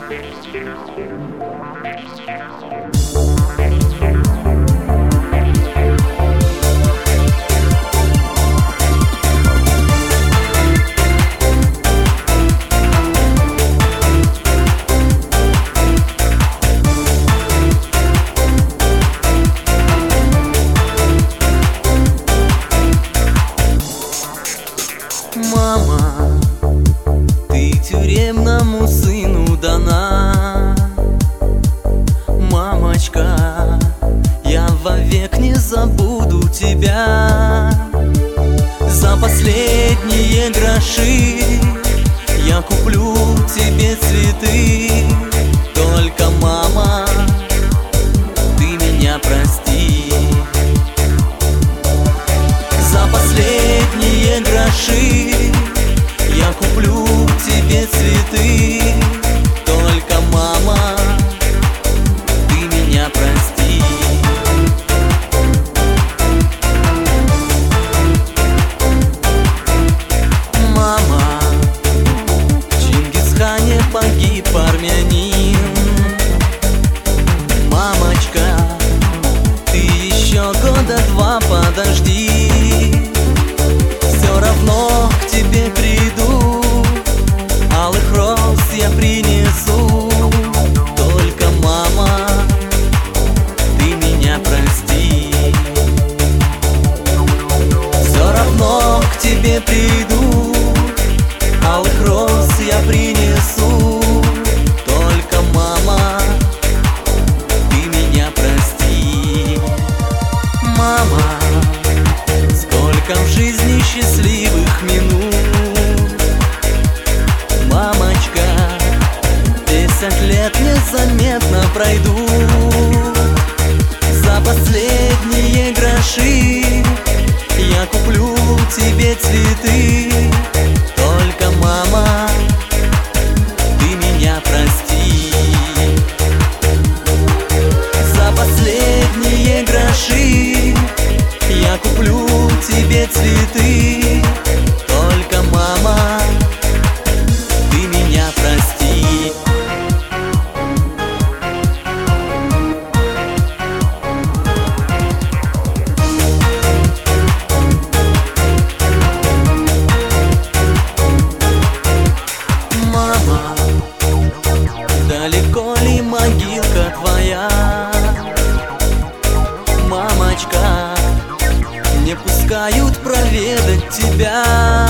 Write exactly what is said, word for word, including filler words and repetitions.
Мама, ты тюремному сыну дана. Мамочка, я вовек не забуду тебя. За последние гроши я куплю тебе цветы. Только, мама, ты меня прости. За последние гроши я куплю тебе цветы. Только, мама, ты меня прости. Мама, в Чингисхане погиб армянин. Мамочка, ты еще года два подожди. Все равно к тебе приду, алых роз я принесу. Только, мама, ты меня прости. Все равно к тебе приду, алых роз я принесу. Только, мама, ты меня прости. Мама, сколько в жизни счастливых минут. Мамочка, десять лет незаметно пройдут. За последние гроши я куплю тебе цветы. Только, мама, ты меня прости. За последние гроши я куплю тебе цветы. Только, мама, ты меня прости. Мама, далеко ли могилка твоя? Мамочка, не пускают проведать тебя.